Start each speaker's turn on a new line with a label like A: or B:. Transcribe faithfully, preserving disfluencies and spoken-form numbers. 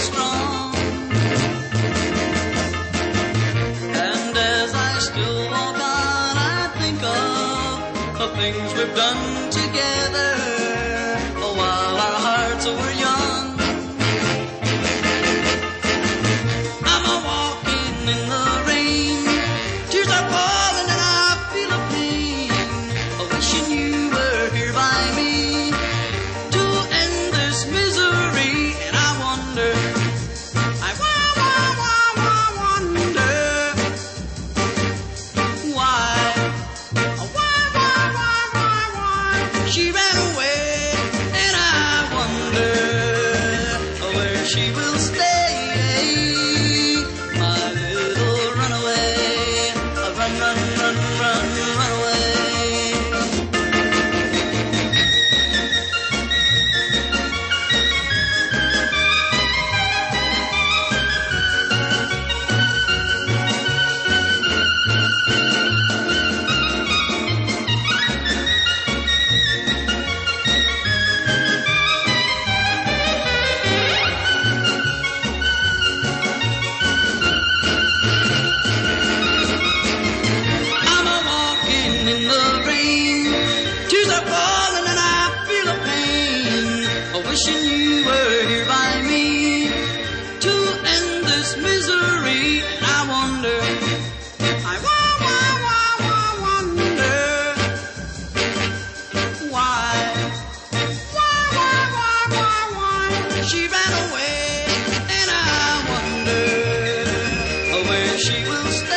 A: strong. And as I still walk on, I think of the things we've done together while our hearts were young. I'm a walking in the rain, tears are falling and I feel a pain, wishing you were here by me to end this misery. And I wonder, I wa- wa- wa- wa- wonder why, why, why, why, why, why she ran away. And I wonder where she will stay, my little runaway. Run, run, run, run, run away. I'm a walking in the rain, tears are falling and I feel a pain, wishing you were here by me to end this misery. And I wonder, I wa- wa- wa- wa- wonder why, why, why, why, why, why she ran away. And I wonder where she will stay.